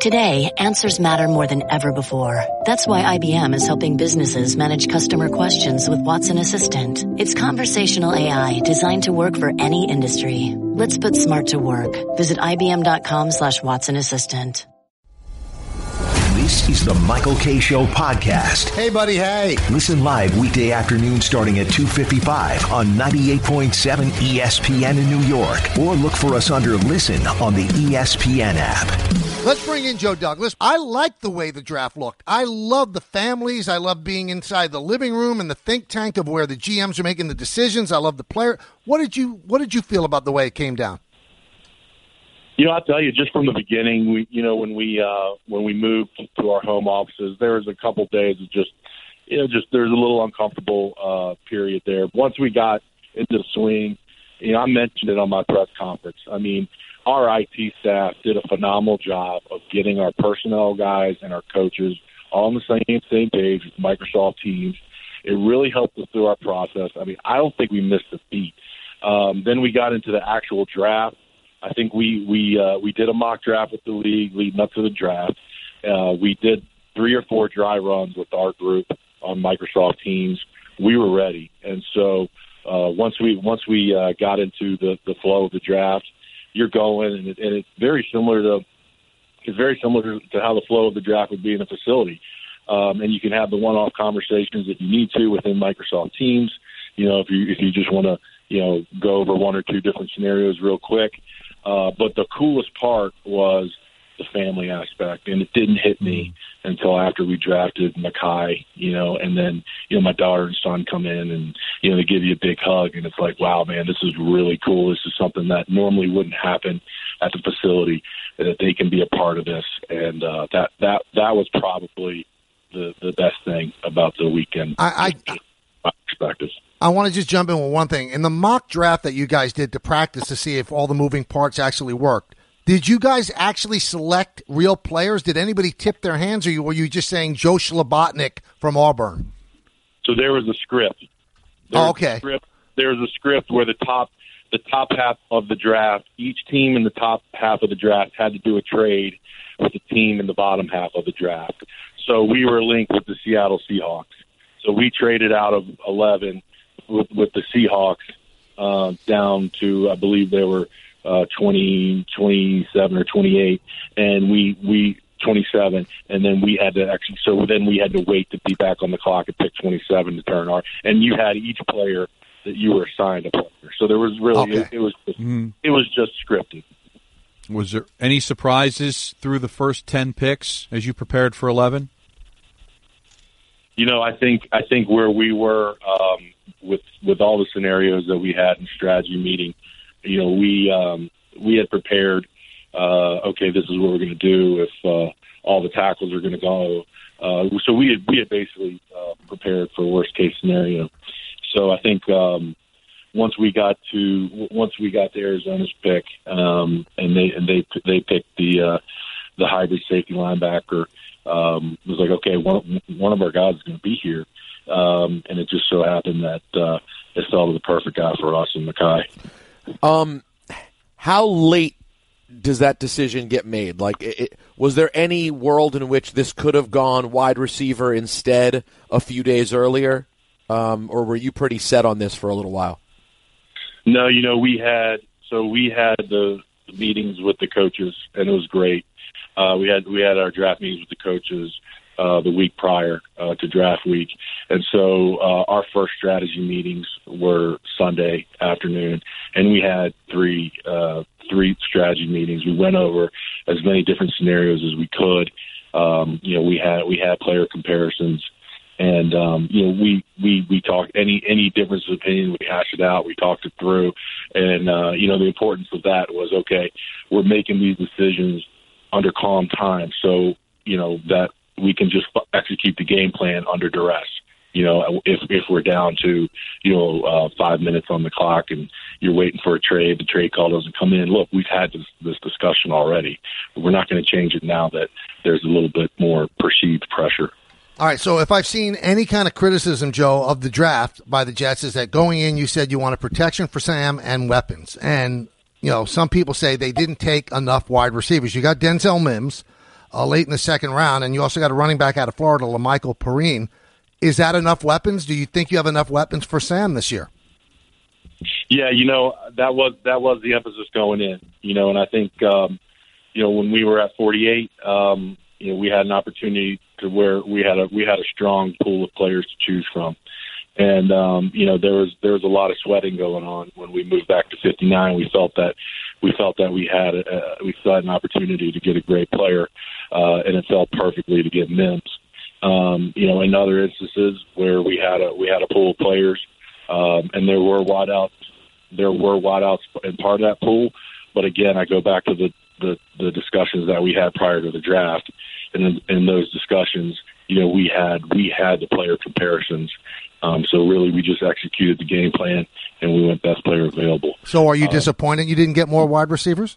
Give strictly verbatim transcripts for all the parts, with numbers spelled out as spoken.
Today, answers matter more than ever before. That's why I B M is helping businesses manage customer questions with Watson Assistant. It's conversational A I designed to work for any industry. Let's put smart to work. Visit ibm.com slash Watson Assistant. This is the Michael Kay Show podcast. Hey, buddy, hey. Listen live weekday afternoon starting at two fifty-five on ninety-eight point seven E S P N in New York. Or look for us under Listen on the E S P N app. Let's bring in Joe Douglas. I like the way the draft looked. I love the families. I love being inside the living room and the think tank of where the G Ms are making the decisions. I love the player. What did you What did you feel about the way it came down? You know, I'll tell you, just from the beginning, we, you know, when we uh, when we moved to our home offices, there was a couple days of just, you know, just there's a little uncomfortable uh, period there. Once we got into the swing, you know, I mentioned it on my press conference. I mean, our I T staff did a phenomenal job of getting our personnel guys and our coaches all on the same same page with Microsoft Teams. It really helped us through our process. I mean, I don't think we missed a beat. Um, then we got into the actual draft. I think we we uh, we did a mock draft with the league leading up to the draft. Uh, we did three or four dry runs with our group on Microsoft Teams. We were ready, and so uh, once we once we uh, got into the, the flow of the draft, you're going, and, it, and it's very similar to it's very similar to how the flow of the draft would be in a facility. Um, and you can have the one-off conversations if you need to within Microsoft Teams. You know, if you if you just want to you know go over one or two different scenarios real quick. Uh, but the coolest part was the family aspect, and it didn't hit me until after we drafted Mekhi, you know, and then, you know, my daughter and son come in and, you know, they give you a big hug, and it's like, wow, man, this is really cool. This is something that normally wouldn't happen at the facility, that they can be a part of this. And uh, that, that, that was probably the, the best thing about the weekend. I, I, my perspective. I want to just jump in with one thing. In the mock draft that you guys did to practice to see if all the moving parts actually worked, did you guys actually select real players? Did anybody tip their hands, or were you just saying Joe Schlabotnik from Auburn? So there was a script. There oh, was okay. A script. There was a script where the top the top half of the draft, each team in the top half of the draft had to do a trade with the team in the bottom half of the draft. So we were linked with the Seattle Seahawks. So we traded out of eleven with, with the Seahawks uh, down to, I believe they were uh, twenty, twenty-seven or twenty-eight, and we we twenty-seven, and then we had to actually. So then we had to wait to be back on the clock and pick twenty-seven to turn our. And you had each player that you were assigned a player. So there was really okay. it, it was just, mm-hmm. it was just scripted. Was there any surprises through the first ten picks as you prepared for eleven? You know, I think I think where we were um, with with all the scenarios that we had in strategy meeting, you know, we um, we had prepared. Uh, okay, this is what we're going to do if uh, all the tackles are going to go. Uh, so we had we had basically uh, prepared for worst case scenario. So I think um, once we got to once we got to Arizona's pick, um, and they and they they picked the uh, the hybrid safety linebacker. Um, it was like, okay, one, one of our guys is going to be here. Um, and it just so happened that uh, it fell to the perfect guy for us in Mekhi. Um, how late does that decision get made? Like, it, it, was there any world in which this could have gone wide receiver instead a few days earlier? Um, or were you pretty set on this for a little while? No, you know, we had, so we had the meetings with the coaches, and it was great. Uh, we had we had our draft meetings with the coaches uh, the week prior uh, to draft week, and so uh, our first strategy meetings were Sunday afternoon, and we had three uh, three strategy meetings. We went over as many different scenarios as we could. Um, you know, we had we had player comparisons, and um, you know, we we we talked any any difference of opinion. We hashed it out. We talked it through, and uh, you know, the importance of that was, okay, we're making these decisions under calm time, so you know that we can just execute the game plan under duress. You know, if if we're down to you know uh, five minutes on the clock and you're waiting for a trade, the trade call doesn't come in. Look, we've had this, this discussion already. We're not going to change it now that there's a little bit more perceived pressure. All right, so if I've seen any kind of criticism, Joe, of the draft by the Jets, is that going in, you said you wanted protection for Sam and weapons, and you know, some people say they didn't take enough wide receivers. You got Denzel Mims. uh, late in the second round, and you also got a running back out of Florida, LaMichael Perrine. Is that enough weapons? Do you think you have enough weapons for Sam this year? Yeah, you know, that was that was the emphasis going in, you know, and I think, um, you know, when we were at forty-eight, um, you know, we had an opportunity to where we had a we had a strong pool of players to choose from. And, um, you know, there was there was a lot of sweating going on when we moved back to fifty-nine. We felt that we felt that we had a, we still had an opportunity to get a great player, uh, and it felt perfectly to get Mims. Um, you know, in other instances where we had a we had a pool of players, um, and there were wideouts, there were wideouts in part of that pool. But again, I go back to the, the, the discussions that we had prior to the draft, and in, in those discussions, you know, we had we had the player comparisons. Um, so really, we just executed the game plan, and we went best player available. So are you um, disappointed you didn't get more wide receivers?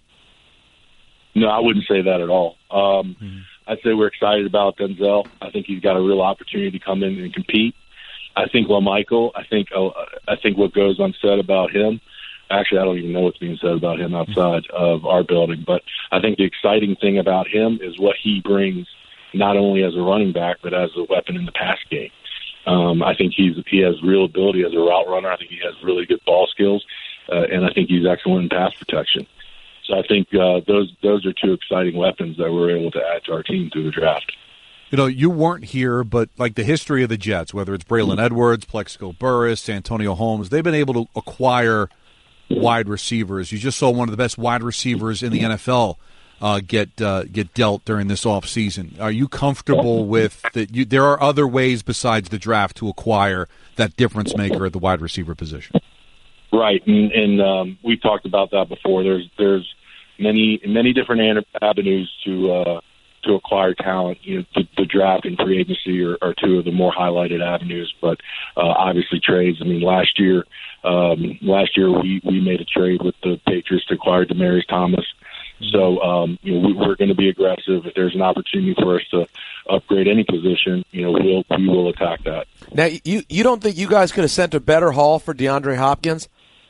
No, I wouldn't say that at all. Um, mm-hmm. I'd say we're excited about Denzel. I think he's got a real opportunity to come in and compete. I think LaMichael, I think uh, I think what goes unsaid about him, actually I don't even know what's being said about him outside of our building, but I think the exciting thing about him is what he brings not only as a running back, but as a weapon in the pass game. Um, I think he's he has real ability as a route runner. I think he has really good ball skills, uh, and I think he's excellent in pass protection. So I think uh, those those are two exciting weapons that we're able to add to our team through the draft. You know, you weren't here, but like the history of the Jets, whether it's Braylon Edwards, Plexico Burress, Antonio Holmes, they've been able to acquire wide receivers. You just saw one of the best wide receivers in the N F L uh, get uh, get dealt during this offseason. Are you comfortable with that? You, there are other ways besides the draft to acquire that difference maker at the wide receiver position. Right, and, and um, we've talked about that before. There's there's many many different avenues to uh, to acquire talent. You know, the, the draft and free agency are, are two of the more highlighted avenues. But uh, obviously trades. I mean, last year um, last year we, we made a trade with the Patriots to acquire Demaryius Thomas. So um, you know, we, we're going to be aggressive. If there's an opportunity for us to upgrade any position, you know, we'll we will attack that. Now, you you don't think you guys could have sent a better haul for DeAndre Hopkins?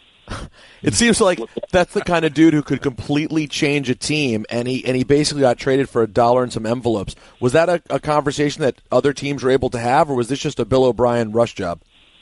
It seems like that's the kind of dude who could completely change a team, and he and he basically got traded for a dollar and some envelopes. Was that a, a conversation that other teams were able to have, or was this just a Bill O'Brien rush job?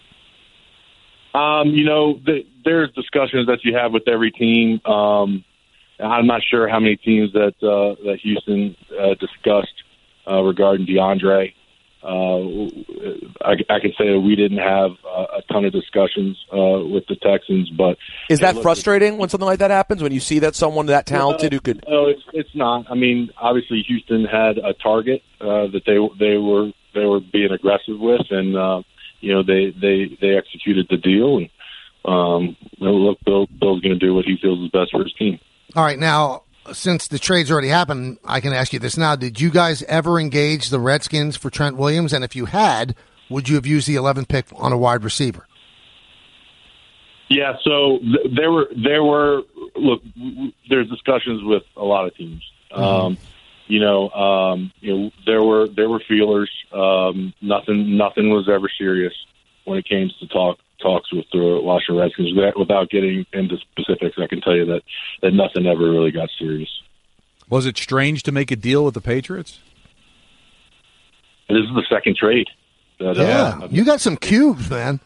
Um, you know, the, there's discussions that you have with every team. Um, I'm not sure how many teams that uh, that Houston uh, discussed uh, regarding DeAndre. Uh, I, I can say that we didn't have uh, a ton of discussions uh, with the Texans, but is that look, frustrating when something like that happens? When you see that someone that talented no, who could? No, it's it's not. I mean, obviously Houston had a target uh, that they they were they were being aggressive with, and uh, you know they, they, they executed the deal. And um, look, Bill Bill's going to do what he feels is best for his team. All right, now, since the trade's already happened, I can ask you this now. Did you guys ever engage the Redskins for Trent Williams? And if you had, would you have used the eleventh pick on a wide receiver? Yeah, so th- there were, there were, look, w- there's discussions with a lot of teams. Mm-hmm. Um, you know, um, you know, there were, there were feelers. Um, nothing, nothing was ever serious when it came to talk. talks with the Washington Redskins. Without getting into specifics, I can tell you that, that nothing ever really got serious. Was it strange to make a deal with the Patriots? This is the second trade. That, yeah, uh, you got some cubes, man.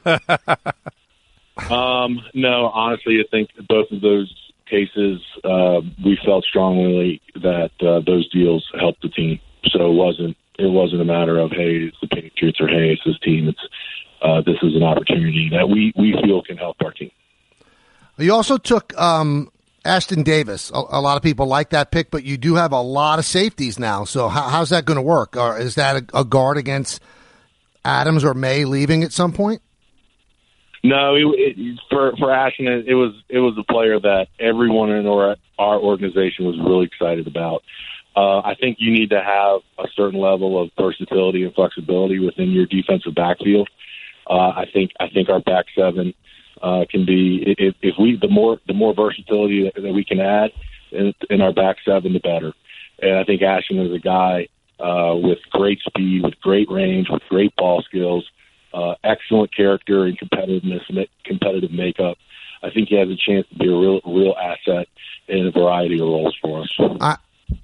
um, no, honestly, I think both of those cases, uh, we felt strongly that uh, those deals helped the team. So it wasn't it wasn't a matter of, hey, it's the Patriots or hey, it's this team. It's Uh, this is an opportunity that we, we feel can help our team. You also took um, Ashton Davis. A, a lot of people like that pick, but you do have a lot of safeties now. So how, how's that going to work? Or is that a, a guard against Adams or May leaving at some point? No, it, it, for for Ashton, it was it was a player that everyone in our, our organization was really excited about. Uh, I think you need to have a certain level of versatility and flexibility within your defensive backfield. Uh, I think I think our back seven uh, can be if, if we the more the more versatility that, that we can add in, in our back seven, the better. And I think Ashton is a guy uh, with great speed, with great range, with great ball skills, uh, excellent character and competitiveness, competitive makeup. I think he has a chance to be a real real asset in a variety of roles for us. I-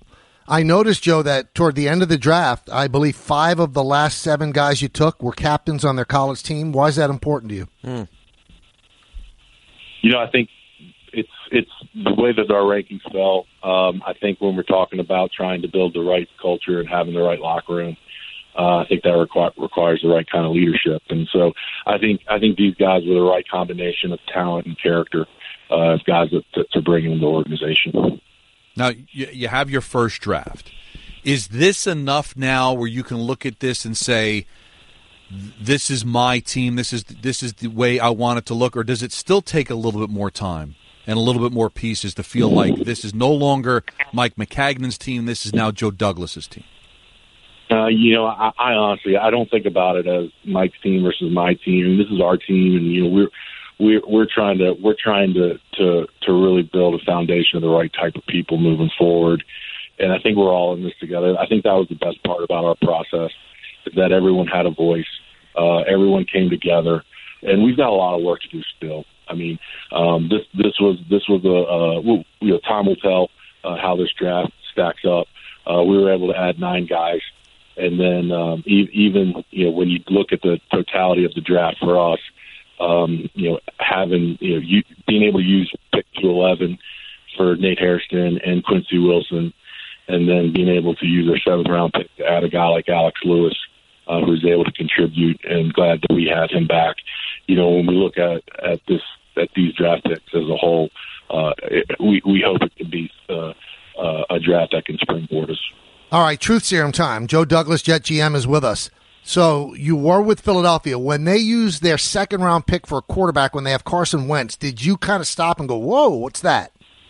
I noticed, Joe, that toward the end of the draft, I believe five of the last seven guys you took were captains on their college team. Why is that important to you? Mm. You know, I think it's it's the way that our rankings fell. Um, I think when we're talking about trying to build the right culture and having the right locker room, uh, I think that requ- requires the right kind of leadership. And so I think I think these guys were the right combination of talent and character uh, as guys that, that to bring into the organization. Now, you, you have your first draft. Is this enough now where you can look at this and say, this is my team, this is this is the way I want it to look, or does it still take a little bit more time and a little bit more pieces to feel like this is no longer Mike Maccagnan's team, this is now Joe Douglas's team? Uh, you know, I, I honestly, I don't think about it as Mike's team versus my team. This is our team, and you know, we're we're we're trying to we're trying to to to really build a foundation of the right type of people moving forward. And I think we're all in this together. I think that was the best part about our process, is that everyone had a voice, uh, everyone came together, and we've got a lot of work to do still. I mean, um, this this was this was a uh, well, you know, time will tell uh, how this draft stacks up. Uh, we were able to add nine guys. And then um, e- even, you know, when you look at the totality of the draft for us, um, you know, having, you know, you, being able to use pick two eleven for Nate Hairston and Quincy Wilson, and then being able to use our seventh round pick to add a guy like Alex Lewis, uh, who's able to contribute, and glad that we had him back. You know, when we look at, at this, at these draft picks as a whole, uh, it, we, we hope it can be uh, uh, a draft that can springboard us. All right, truth serum time. Joe Douglas, Jet G M, is with us. So you were with Philadelphia. When they used their second-round pick for a quarterback when they have Carson Wentz, did you kind of stop and go, whoa, what's that?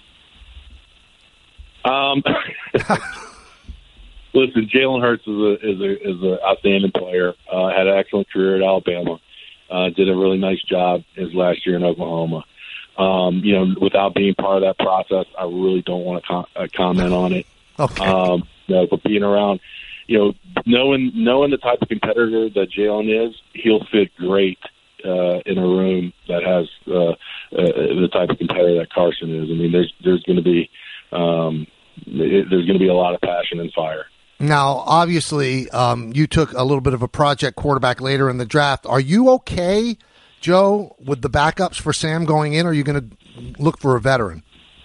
Um, listen, Jalen Hurts is a is a is an outstanding player. Uh, had an excellent career at Alabama. Uh, did a really nice job his last year in Oklahoma. Um, you know, without being part of that process, I really don't want to com- uh, comment on it. Okay. Um, you know, but being around, you know, knowing knowing the type of competitor that Jalen is, he'll fit great uh, in a room that has uh, uh, the type of competitor that Carson is. I mean, there's there's going to be um, it, there's going to be a lot of passion and fire. Now, obviously, um, you took a little bit of a project quarterback later in the draft. Are you okay, Joe, with the backups for Sam going in, or are you going to look for a veteran?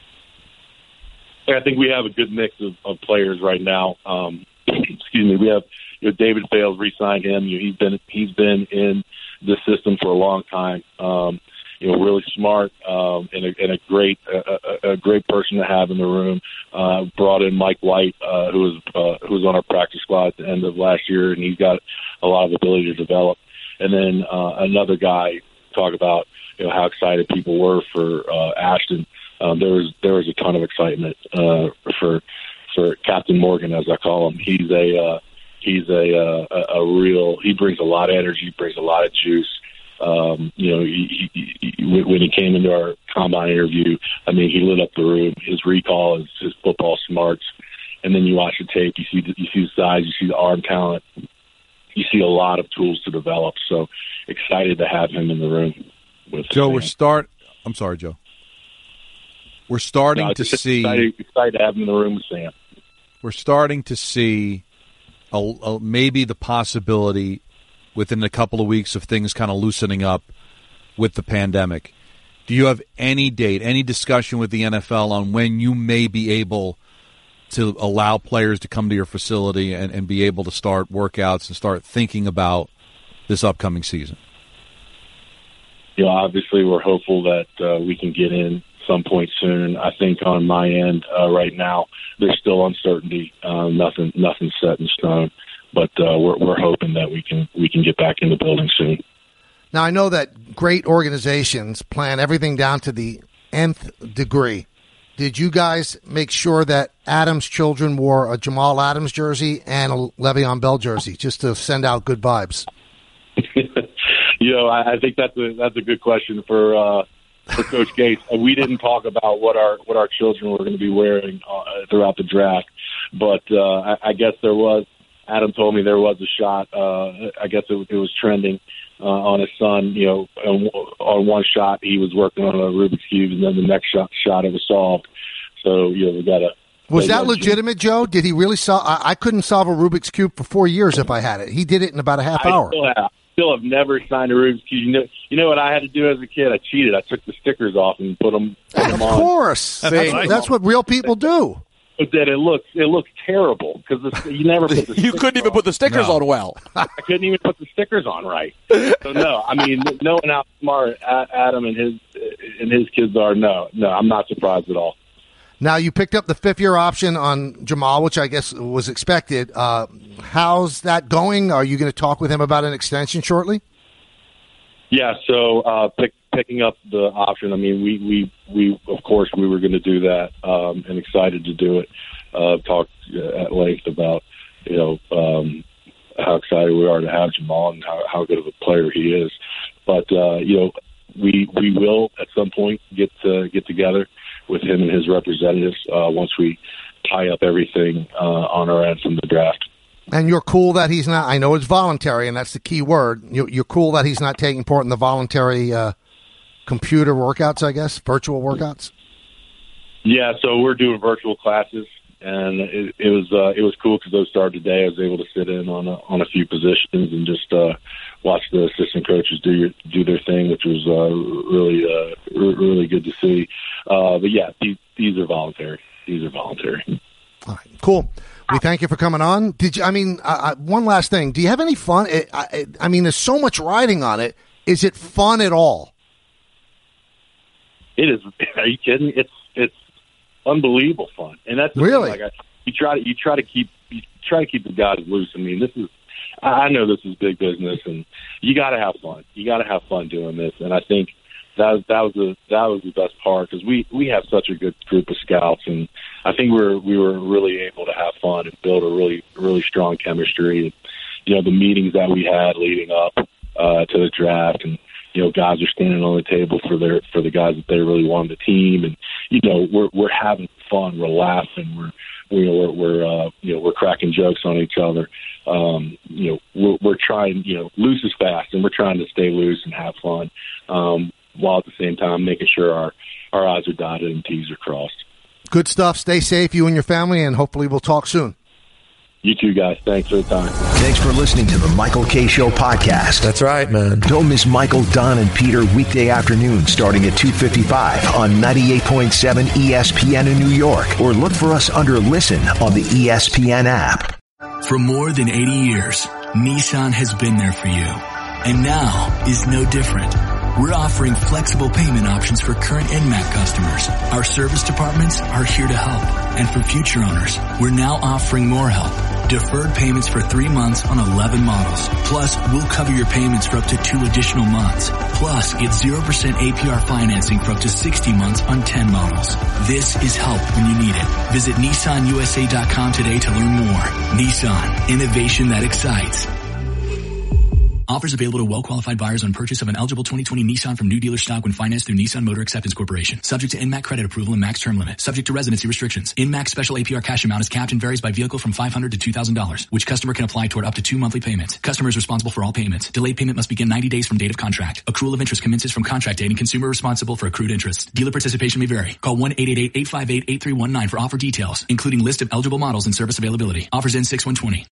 I think we have a good mix of, of players right now. Um, excuse me. We have, you know, David Fales re-signed him. You know, he's been he's been in the system for a long time. Um, you know, really smart um, and, a, and a great a, a great person to have in the room. Uh, brought in Mike White, uh, who was uh, who was on our practice squad at the end of last year, and he's got a lot of ability to develop. And then uh, another guy, talk about, you know, how excited people were for uh, Ashton. Um, there was there was a ton of excitement uh, for for Captain Morgan, as I call him. He's a uh, he's a, uh, a a real. He brings a lot of energy, brings a lot of juice. Um, you know, he, he, he, when he came into our combine interview, I mean, he lit up the room. His recall, his, his football smarts, and then you watch the tape. You see the, you see the size, you see the arm talent. You see a lot of tools to develop. So excited to have him in the room with Joe. Sam. We're start. I'm sorry, Joe. We're starting no, to just see. Excited, excited to have him in the room with Sam. We're starting to see a, a, maybe the possibility within a couple of weeks of things kind of loosening up with the pandemic. Do you have any date, any discussion with the N F L on when you may be able to allow players to come to your facility and, and be able to start workouts and start thinking about this upcoming season? You know, obviously we're hopeful that uh, we can get in some point soon. I think on my end uh, right now, there's still uncertainty. Uh, nothing, nothing set in stone, but uh, we're, we're hoping that we can we can get back in the building soon. Now, I know that great organizations plan everything down to the nth degree. Did you guys make sure that Adams' children wore a Jamal Adams jersey and a Le'Veon Bell jersey just to send out good vibes? You know, I, I think that's a that's a good question for. Uh, For Coach Gates, we didn't talk about what our what our children were going to be wearing uh, throughout the draft, but uh, I, I guess there was. Adam told me there was a shot. Uh, I guess it, it was trending uh, on his son. You know, on, on one shot he was working on a Rubik's cube, and then the next shot, shot it was solved. So you know, we got a Was But, that yeah, legitimate, Joe? Did he really solve? I, I couldn't solve a Rubik's Cube for four years if I had it. He did it in about a half I hour. Still have, still have never signed a Rubik's Cube. You know, you know what I had to do as a kid? I cheated. I took the stickers off and put them, put Of them on. course. That's, that's what real people do. But then it looks it looks terrible because you never put the You couldn't even on. put the stickers No. on well. I couldn't even put the stickers on right. So no, I mean, knowing how smart Adam and his and his kids are, no, no, I'm not surprised at all. Now, you picked up the fifth-year option on Jamal, which I guess was expected. Uh, how's that going? Are you going to talk with him about an extension shortly? Yeah, so uh, pick, picking up the option. I mean, we we, we of course we were going to do that, um, and excited to do it. Uh, talked at length about you know um, how excited we are to have Jamal and how, how good of a player he is. But uh, you know, we we will at some point get to, get together with him and his representatives uh, once we tie up everything uh, on our end from the draft. And you're cool that he's not, I know it's voluntary, and that's the key word. You're, you're cool that he's not taking part in the voluntary uh, computer workouts, I guess, virtual workouts? Yeah, so we're doing virtual classes, and it, it was uh, it was cool because those started today. I was able to sit in on a, on a few positions and just uh, watch the assistant coaches do your, do their thing, which was uh, really uh, r- really good to see. Uh, but yeah, these, these are voluntary. These are voluntary. All right, cool. We thank you for coming on. Did you? I mean, uh, one last thing. Do you have any fun? It, I, I mean, there's so much riding on it. Is it fun at all? It is. Are you kidding? It's it's unbelievable fun, and that's the Really? thing. Like I, you try to you try to keep you try to keep the guys loose. I mean, this is. I know this is big business, and you got to have fun. You got to have fun doing this, and I think that that was the that was the best part because we we have such a good group of scouts, and I think we were we were really able to have fun and build a really really strong chemistry. You know, the meetings that we had leading up uh, to the draft, and you know, guys are standing on the table for their for the guys that they really want on the team, and you know, we're we're having fun, we're laughing, we're you know we're, we're uh, you know we're cracking jokes on each other. Um, you know, we're, we're trying, you know, loose is fast, and we're trying to stay loose and have fun, um, while at the same time making sure our, our I's are dotted and T's are crossed. Good stuff. Stay safe, you and your family, and hopefully we'll talk soon. You too, guys. Thanks for the time. Thanks for listening to the Michael K. Show podcast. That's right, man. Don't miss Michael, Don, and Peter weekday afternoons starting at two fifty-five on ninety-eight point seven E S P N in New York, or look for us under Listen on the E S P N app. For more than eighty years, Nissan has been there for you. And now is no different. We're offering flexible payment options for current N M A C customers. Our service departments are here to help. And for future owners, we're now offering more help. Deferred payments for three months on eleven models. Plus, we'll cover your payments for up to two additional months. Plus, get zero percent A P R financing for up to sixty months on ten models. This is help when you need it. Visit Nissan U S A dot com today to learn more. Nissan, innovation that excites. Offers available to well-qualified buyers on purchase of an eligible twenty twenty Nissan from new dealer stock when financed through Nissan Motor Acceptance Corporation. Subject to N M A C credit approval and max term limit. Subject to residency restrictions. N M A C special A P R cash amount is capped and varies by vehicle from five hundred dollars to two thousand dollars, which customer can apply toward up to two monthly payments. Customer is responsible for all payments. Delayed payment must begin ninety days from date of contract. Accrual of interest commences from contract date, and consumer responsible for accrued interest. Dealer participation may vary. Call one eight eight eight, eight five eight, eight three one nine for offer details, including list of eligible models and service availability. Offers end six one twenty.